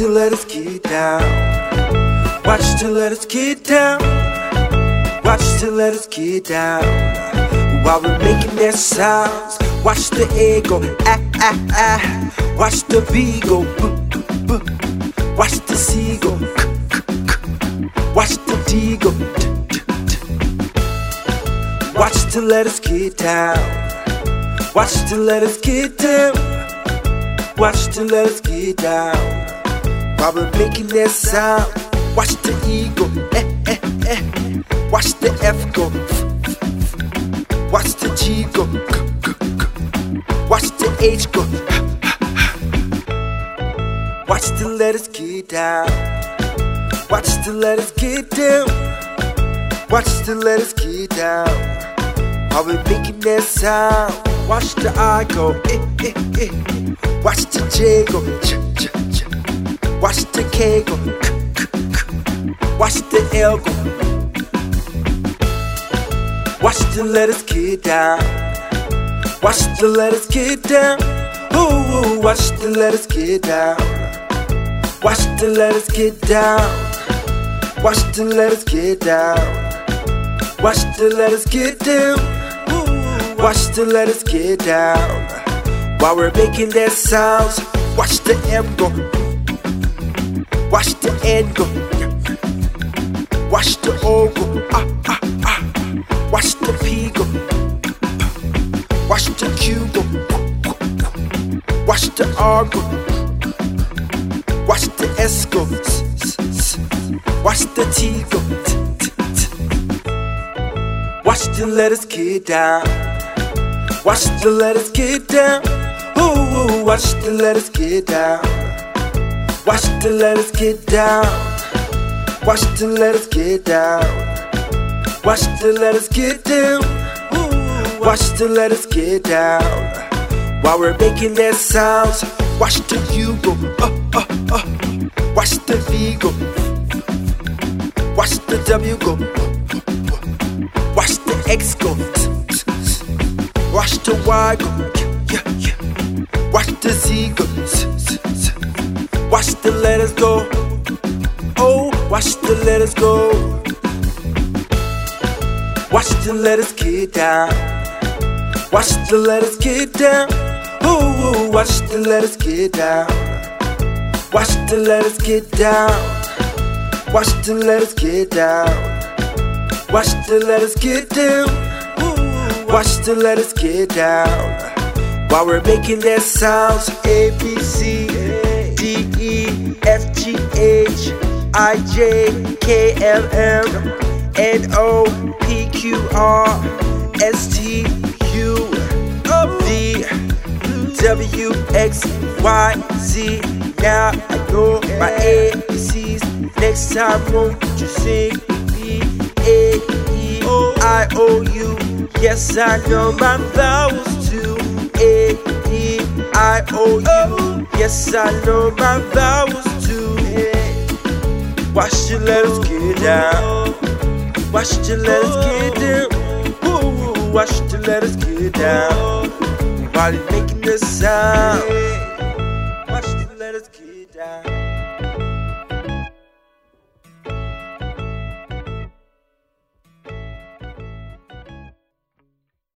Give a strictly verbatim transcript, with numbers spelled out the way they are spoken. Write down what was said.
the letters get down. Watch the letters get down. Watch the letters get down. While we're making their sounds, watch the A go ah ah ah. Watch the B go b b. Watch the C go k k k. Watch the D go d d d. Watch the letters get down. Watch the letters get down. Watch the letters get down. While we're making their sound, watch the E go eh eh eh. Watch the F go f f f. Watch the G go k k k. Watch the H go ha ha ha. Watch the letters get down. Watch the letters get down. Watch the letters get down. While we're making their sound, watch the I go eh eh eh. Watch the J go ch ch ch. Watch the K go k k k. Watch the L go. Watch the letters get down. Watch the letters get down. Ooh, ooh, watch the letters get down. Watch the letters get down. Watch the letters get down. Watch the letters get down. Ooh, watch the letters get down. While we're making their sounds, watch the M go. Watch the N go. Watch the O go. Ah ah ah. Watch the P go. Watch the Q go. Watch the R go. Watch the S go. Watch the T go. Watch the letters get down. Watch the letters get down. Ooh, watch the letters get down. Watch the letters get down. Watch the letters get down. Watch the letters get down. Ooh, watch the letters get down. While we're making their sounds, watch the U go. Uh, uh, uh. Watch the V go. Watch the W go. Watch the X go. Watch the Y go. Yeah, yeah. Watch the Z go. Watch the letters go. Oh, watch the letters go. Watch the letters get down. Watch the letters get down. Ooh, watch the letters get down. Watch the letters get down. Watch the letters get down. Watch the letters get down. Ooh, watch the letters get down. While we're making their sounds, A, B, C, D, E, F, G, H, I, J, K, L, M, N, O, P, Q, R, S, T, U, V, W, X, Y, Z. Now I know my A B Cs. Next time won't you sing B, A, E, I, O, U. Yes, I know my vowels too. A, E, I, O, U. Yes, I know my vowels too. Watch the letters get down. Watch the letters get down. Ooh, watch the letters get down. While it's making the sound.